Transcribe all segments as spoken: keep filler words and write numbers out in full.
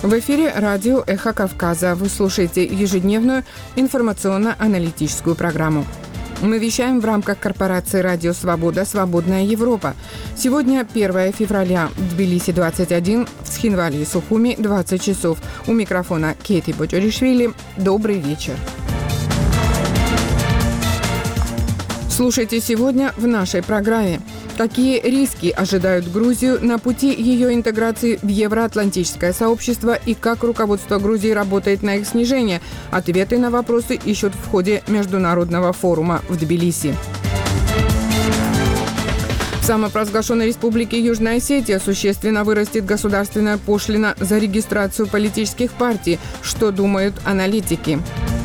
В эфире радио «Эхо Кавказа». Вы слушаете ежедневную информационно-аналитическую программу. Мы вещаем в рамках корпорации «Радио Свобода. Свободная Европа». Сегодня первое февраля. В Тбилиси двадцать один, в Цхинвале и Сухуми двадцать часов. У микрофона Кейти Боджоришвили. Добрый вечер. Слушайте сегодня в нашей программе. Какие риски ожидают Грузию на пути ее интеграции в евроатлантическое сообщество и как руководство Грузии работает на их снижение? Ответы на вопросы ищут в ходе международного форума в Тбилиси. В самопровозглашенной республике Южная Осетия существенно вырастет государственная пошлина за регистрацию политических партий. Что думают аналитики?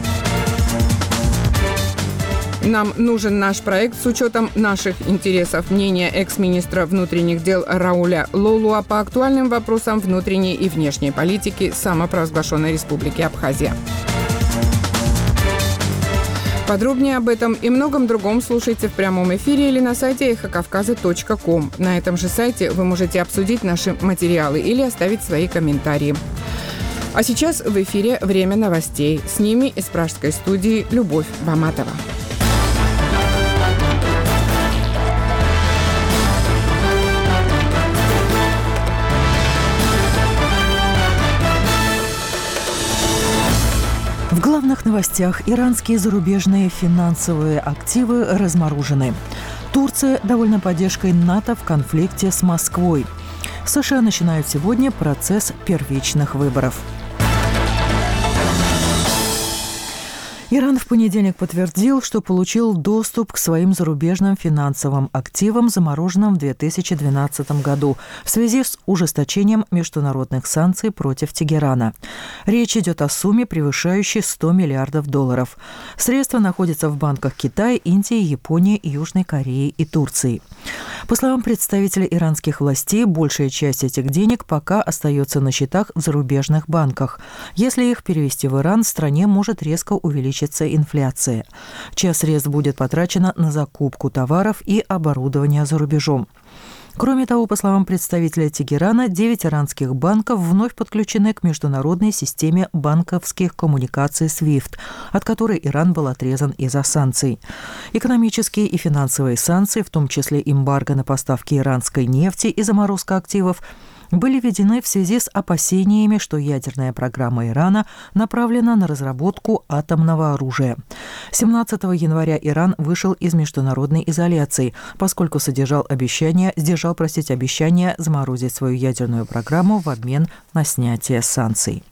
Нам нужен наш проект с учетом наших интересов. Мнение экс-министра внутренних дел Рауля Лолуа по актуальным вопросам внутренней и внешней политики самопровозглашенной республики Абхазия. Подробнее об этом и многом другом слушайте в прямом эфире или на сайте эхо кавказа точка ком. На этом же сайте вы можете обсудить наши материалы или оставить свои комментарии. А сейчас в эфире «Время новостей». С ними из пражской студии Любовь Баматова. В главных новостях: иранские зарубежные финансовые активы разморожены. Турция довольна поддержкой НАТО в конфликте с Москвой. США начинают сегодня процесс первичных выборов. Иран в понедельник подтвердил, что получил доступ к своим зарубежным финансовым активам, замороженным в две тысячи двенадцатом году в связи с ужесточением международных санкций против Тегерана. Речь идет о сумме, превышающей сто миллиардов долларов. Средства находятся в банках Китая, Индии, Японии, Южной Кореи и Турции. По словам представителя иранских властей, большая часть этих денег пока остается на счетах в зарубежных банках. Если их перевести в Иран, в стране может резко увеличиться инфляция. Часть средств будет потрачена на закупку товаров и оборудования за рубежом. Кроме того, по словам представителя Тегерана, девять иранских банков вновь подключены к международной системе банковских коммуникаций свифт, от которой Иран был отрезан из-за санкций. Экономические и финансовые санкции, в том числе эмбарго на поставки иранской нефти и заморозка активов, были введены в связи с опасениями, что ядерная программа Ирана направлена на разработку атомного оружия. семнадцатого января Иран вышел из международной изоляции, поскольку содержал обещание, сдержал, простите, обещание заморозить свою ядерную программу в обмен на снятие санкций.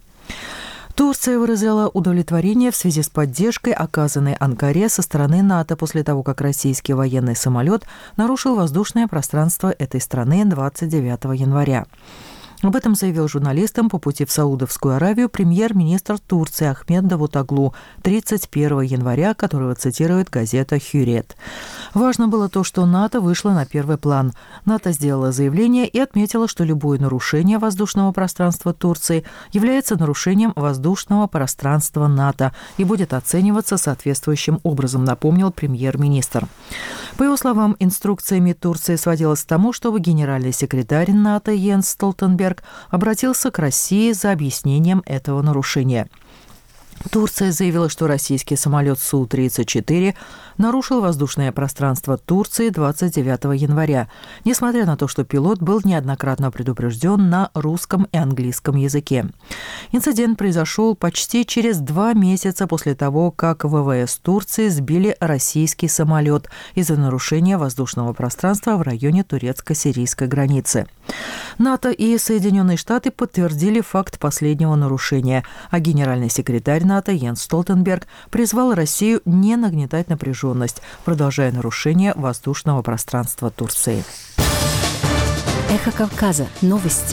Турция выразила удовлетворение в связи с поддержкой, оказанной Анкаре со стороны НАТО после того, как российский военный самолет нарушил воздушное пространство этой страны двадцать девятого января. Об этом заявил журналистам по пути в Саудовскую Аравию премьер-министр Турции Ахмед Давутоглу тридцать первого января, которого цитирует газета «Хюррет». Важно было то, что НАТО вышло на первый план. НАТО сделало заявление и отметило, что любое нарушение воздушного пространства Турции является нарушением воздушного пространства НАТО и будет оцениваться соответствующим образом, напомнил премьер-министр. По его словам, инструкциями Турции сводилось к тому, чтобы генеральный секретарь НАТО Йенс Столтенберг обратился к России за объяснением этого нарушения. Турция заявила, что российский самолет Су тридцать четыре нарушил воздушное пространство Турции двадцать девятого января, несмотря на то, что пилот был неоднократно предупрежден на русском и английском языке. Инцидент произошел почти через два месяца после того, как ВВС Турции сбили российский самолет из-за нарушения воздушного пространства в районе турецко-сирийской границы. НАТО и Соединенные Штаты подтвердили факт последнего нарушения, а генеральный секретарь НАТО Йенс Столтенберг призвал Россию не нагнетать напряженность, продолжая нарушение воздушного пространства Турции. Эхо Кавказа. Новости.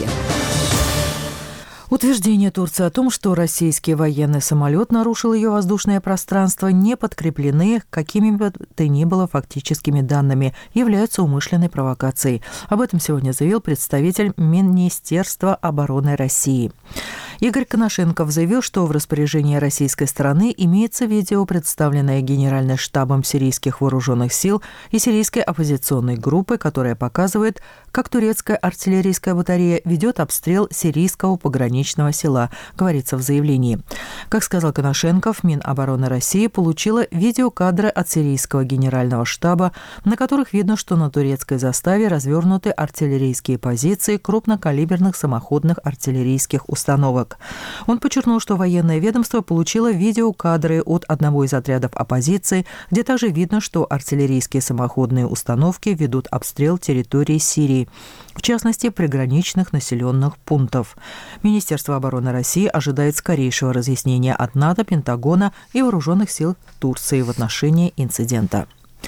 Утверждения Турции о том, что российский военный самолет нарушил ее воздушное пространство, не подкреплены какими бы то ни было фактическими данными, являются умышленной провокацией. Об этом сегодня заявил представитель Министерства обороны России. Игорь Коношенков заявил, что в распоряжении российской стороны имеется видео, представленное Генеральным штабом сирийских вооруженных сил и сирийской оппозиционной группы, которое показывает, как турецкая артиллерийская батарея ведет обстрел сирийского пограничного села, говорится в заявлении. Как сказал Коношенков, Минобороны России получила видеокадры от сирийского генерального штаба, на которых видно, что на турецкой заставе развернуты артиллерийские позиции крупнокалиберных самоходных артиллерийских установок. Он подчеркнул, что военное ведомство получило видеокадры от одного из отрядов оппозиции, где также видно, что артиллерийские самоходные установки ведут обстрел территории Сирии, в частности, приграничных населенных пунктов. Министерство обороны России ожидает скорейшего разъяснения от НАТО, Пентагона и вооруженных сил Турции в отношении инцидента.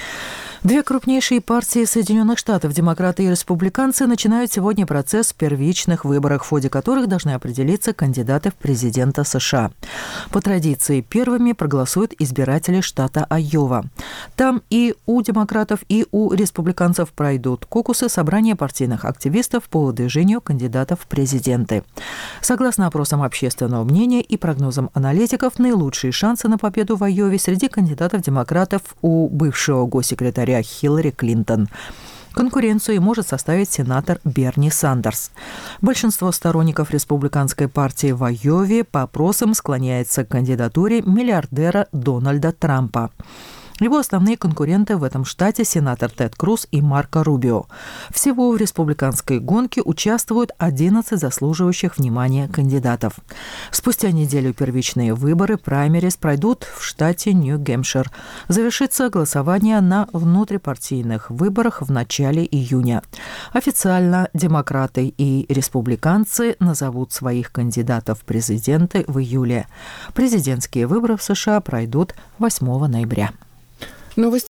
Две крупнейшие партии Соединенных Штатов, демократы и республиканцы, начинают сегодня процесс в первичных выборах, в ходе которых должны определиться кандидаты в президента США. По традиции, первыми проголосуют избиратели штата Айова. Там и у демократов, и у республиканцев пройдут кокусы, собрания партийных активистов по выдвижению кандидатов в президенты. Согласно опросам общественного мнения и прогнозам аналитиков, наилучшие шансы на победу в Айове среди кандидатов-демократов у бывшего госсекретаря Хиллари Клинтон. Конкуренцию может составить сенатор Берни Сандерс. Большинство сторонников республиканской партии в Айове по опросам склоняется к кандидатуре миллиардера Дональда Трампа. Его основные конкуренты в этом штате – сенатор Тед Круз и Марко Рубио. Всего в республиканской гонке участвуют одиннадцать заслуживающих внимания кандидатов. Спустя неделю первичные выборы, праймерис, пройдут в штате Нью-Гэмпшир. Завершится голосование на внутрипартийных выборах в начале июня. Официально демократы и республиканцы назовут своих кандидатов в президенты в июле. Президентские выборы в США пройдут восьмого ноября. Новости